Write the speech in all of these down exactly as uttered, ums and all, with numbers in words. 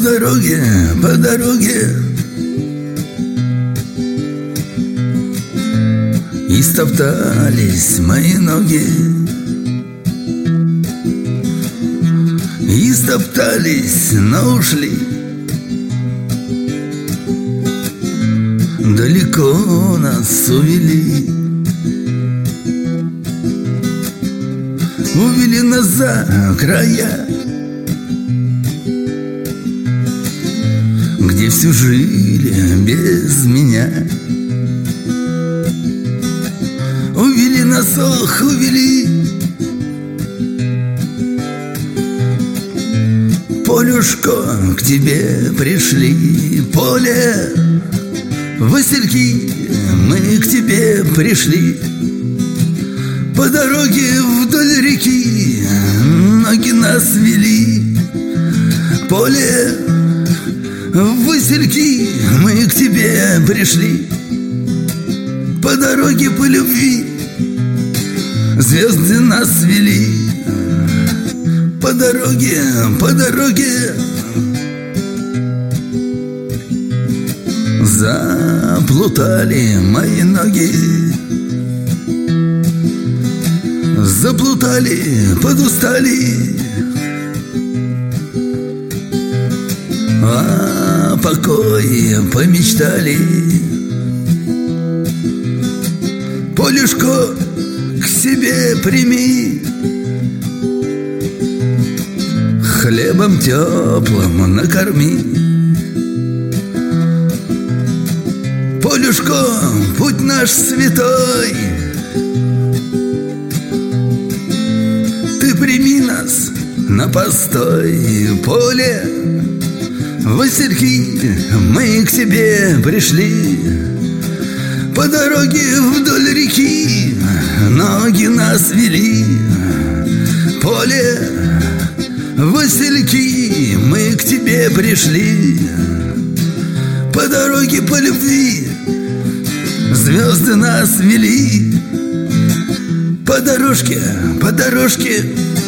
дороге, по дороге истоптались мои ноги, истоптались, но ушли. Далеко нас увели, увели нас за края, где все жили без меня. Увели нас, ох, увели. Полюшко, к тебе пришли, поле, васильки, мы к тебе пришли. По дороге вдоль реки ноги нас вели. Поле, васильки, мы к тебе пришли. По дороге по любви звезды нас вели. По дороге, по дороге заплутали мои ноги, заплутали, подустали. О покое помечтали. Полюшко, к себе прими, хлебом теплым накорми. Полюшко, путь наш святой, ты прими нас на постой. Поле, васильки, мы к тебе пришли. По дороге вдоль реки ноги нас вели. Поле, васильки, мы к тебе пришли. По дороге по любви звезды нас вели. По дорожке, по дорожке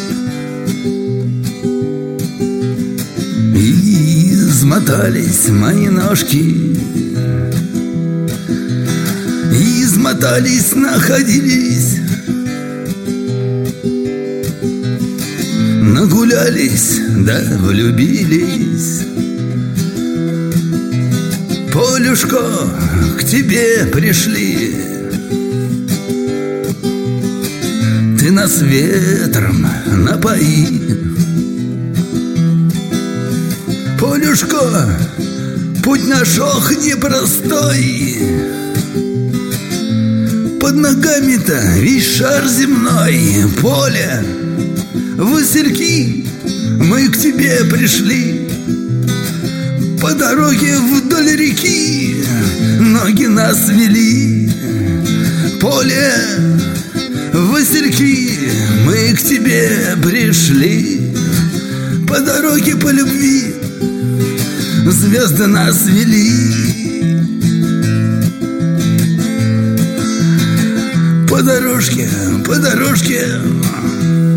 и измотались мои ножки, измотались, находились, нагулялись, да влюбились. Полюшко, к тебе пришли, ты нас ветром напои. Полюшко, путь наш, ох, непростой, под ногами-то весь шар земной. Поле, васильки, мы к тебе пришли. По дороге вдоль реки ноги нас вели. Поле, васильки, мы к тебе пришли. По дороге по любви звезды нас вели. По дорожке, по дорожке